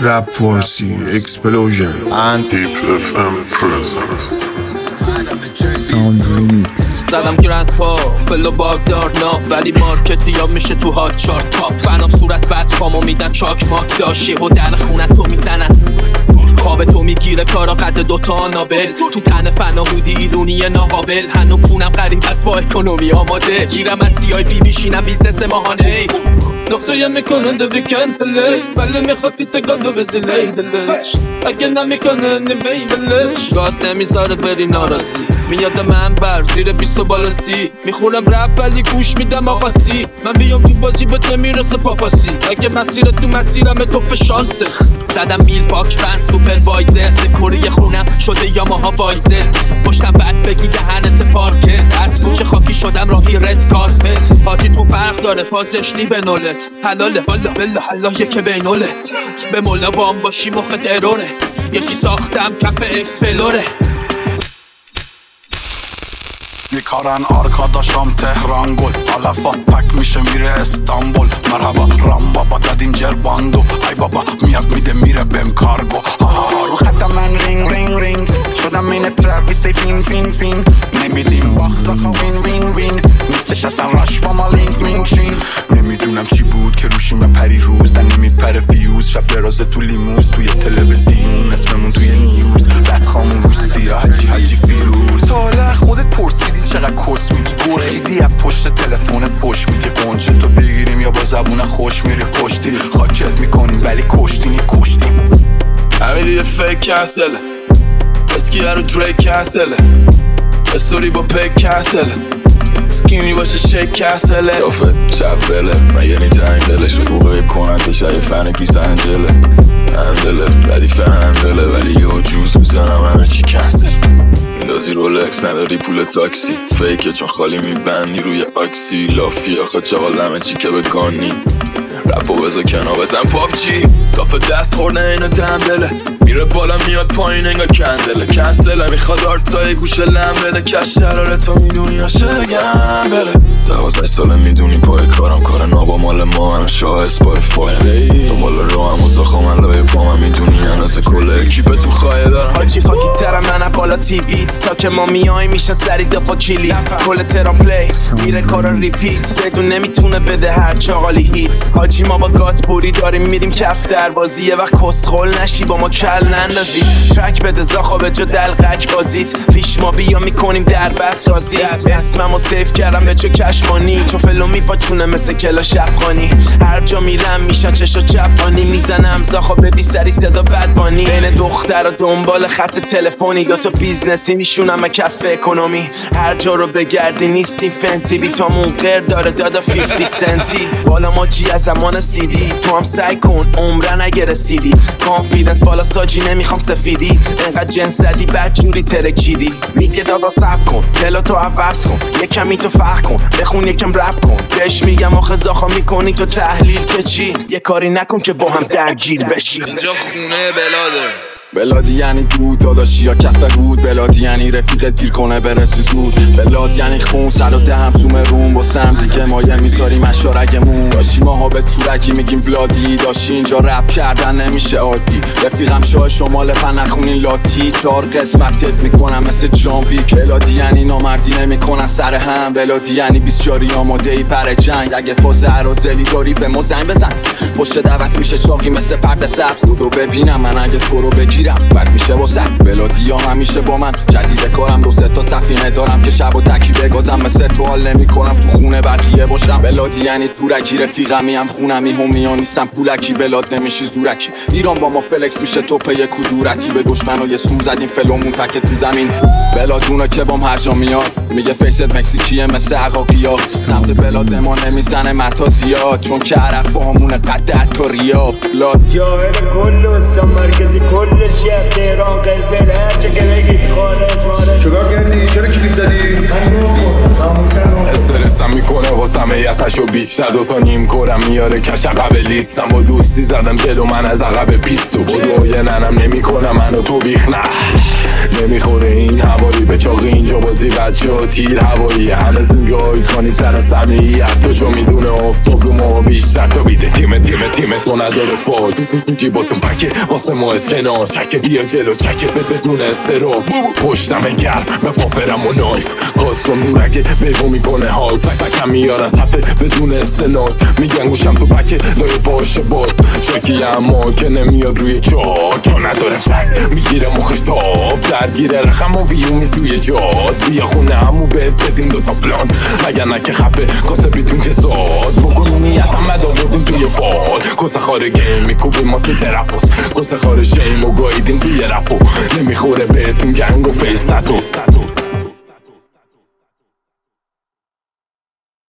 رپ فارسی اکسپلوژن and Deep FM present. ساوند ریمیکس. زدم گرند پا فلو باگدار ناب ولی مارکتی یا میشه تو هات چارت تاپ فنام صورت بعد پامو میدن چاک ماک داشی و در خونت تو میزنن خواب تو میگیره کارا قد دوتا نابل تو تن فنا بودی ایرونی ناقابل هنو کونم قریب از با اکونومی آماده گیرم از سیای بی بیشینم بیزنس ماهانه ایت نقطه میکنن دو ویکند پلی ولی میخواد فیتگاندو بزیلی دلش اگه نمیکنه نمی بلش گاد نمیذاره بری ناراضی میاد من بر زیر 20 بالا 30 میخونم رپ ولی گوش میدم آقاسی من بیام تو بازی بهت نمیرسه پاپاسی اگه مسیرت تو مسیرم توف شانسه زدم میل پاک بند سوپروایزر دکوری خونم شده یاماها وایزر پشتم بد بگی دهنت پارکت از کوچه خاکی شدم راهی رد کارپت حاجی تو فرق داره فازش نی به نولت حلاله والا بله حلایه که بینوله به مولا بام باشی مخ تروره یکی ساختم کف اکس فلوره میکارن آرکاداشم تهران گل علفات پک میشه میره استانبول مرحبا رام بابا دادین جرباندو ای بابا میاد میده میره بهم کارگو رو خطم من رینگ رینگ رینگ شدم این ترویسی فین فین فین نمیدیم باخزاخا وین وین وین نیستش اصلا راش با ما لینک مینک شین نمیدونم چی بود که روشیم پری روز در نمیپره فیوز شب درازه تو لیموز توی تلویزیون اسممون توی نیوز رد خامون روش سیاه حجی فیروز حالا خودت پرسیدی چقدر کس میگی گرخیدی از پشت تلفنت فوش میگی قنچه تو بگیریم یا با زبون خوش میری خوشتی خاکت میکنیم ولی کشتینی کشتیم همین یه فیک کنسله اسکی رو دریک کنسله استوری با پیک کنسله سکینی باشه شیک کنسله دافه شب بله من یعنی تنگ دلش رو گوغه کننتش های فن کیس انجله اندله بدی فهندله ولی یه جوز میزنم همه چی کنسل میندازی رولکس نداری پول تاکسی فیکه چون خالی میبندی روی آکسی لافی آخه چقال همه چی که بگانی رپو بزا کنا بزن پابجی کافه دست خورده اینو دمبله میره بالا میاد پایین انگا کندله کنسله میخواد آرتای گوشه لم بده کش شراره تو میدونی یا شگم بله 12 ساله میدونی پای کارم کار نابا مال ما من شاه اسپایفای دنبال رو هم وزاخا من لای پا من میدونی اندازه کل اکیپ تو خواهی دارم حاجی خاکی ترم من بالا تیویت تا که ما میای میشن سری دفا کلی کل ترام پلی میره کارا ریپیت بدون نمیتونه بده هر چاقالی هیت حاجی ما با گات بوری داریم میریم کف دربازی یه وقت کسخل نشی با ما کل نندازی ترک بده زاخا به جا دلقک بازیت پیش ما بیا میکنیم در بس رازیت اسممو سیف کردم به جا کشمانی چون فلو میپاچونه مثل کلاش افغانی هر جا میرم میشن چشا چپانی میزنم زاخا بدی سری صدا بدبانی بین دختر و دنبال خط تلفنی دوتا بیزنسی میشونم کف اکونومی هر جا رو بگردی نیستیم فنتی بیتامون غیر داره دادا 50 سنتی بالا ما جی از زمان سیدی تو هم سعی کن عمره نگه رسیدی کانفیدنس بالا ساجی نمیخوام سفیدی انقدر جنس زدی بد جوری ترکیدی میگه دادا سب کن دلا تو عوض کن یکمی تو فرق کن بخون یکم رپ کن بهش میگم آخه زاخا میکنی تو تحلیل که چی یه کاری نکن که با هم درگیر بشی اینجا خونه بلاده بلادی یعنی دود داداشی یا کف رود بلادی یعنی رفیقت گیر کنه برسی زود بلاد یعنی خون سر و دهم زوم روم با سم دیگه مایه میذاریم اشارگمون داشی ماها به تورکی میگیم بلادی داشی اینجا رپ کردن نمیشه عادی رفیقم شاه شمال پنخونین لاتی 4 قسمتت میکنم مثل جامبی بلادی یعنی نامردی نمیکنن سر هم بلادی یعنی 24 آماده ای پر جنگ اگه فاز عرازلی داری به ما زنگ بزن پشت دوست میشه چاقی مثل پرده سبز رو ببینم من اگه تو رو بگیرم بد میشه واسه بلادی ها همیشه با من جدید کارم 2 تا سفینه دارم که شب و تکی بگازم مثل تو حال نمی کنم تو خونه بقیه باشم بلادی یعنی تورکی رفیقمی هم خونمی همیا نیستم پولکی بلاد نمیشی زورکی ایران با ما فلکس میشه تو پی کدورتی به دشمنای سو زدیم فلومون تکت تو زمین بلادونا که بام هر جا میاد میگه فیست مکزیکیه مثل عقاقیا سمت بلاد ما نمیزنه متا زیاد چون که عرق فامونه قد عطاریا بلاد جاهل کل استان مرکزی کل شهر تهران قزل هر چه که بگید خارج مارج چگاه کردی؟ چرا کلیپ دادی؟ استرسم میکنه واسم ایتشو بیشتر 2 تا نیم کورم میاره کش عقب لیستم با دوستی زدم جلو من از عقب 20 و بدو یه ننم نمیکنم منو تو بیخ نه نمیخوره این هوایی به چاقی اینجا بازی بچه ها تیر هوایی همه زنگه های کانی تر از سمیه حتی چو میدونه افتاب رو ما بیشتر تا بیده تیمت ما نداره فاج جیباتون پکه واسه ما اسکنار چکه بیا جلو چکه بدون استراب پشتم گرم به پافرم و نایف قاسم نورگه بیبو میکنه حال پکم میار از هفته بدون استناد میگن گوشم تو پکه لای باشه باد چکی اما که نمیاد روی جاد جا نداره فک میگیره مخش تاب درگیره رخم و ویومی توی جاد بیا خونه همو بهت بدیم دوتا پلان مگر نکه خفه کاسه بیتون که ساد بکنی نیتم مداودون توی فال کسه خاره گیم میکوبیم ما تو ترپوس کسه خاره شیم و گاییدیم توی رپو نمیخوره بهتون گنگ و فیس تتو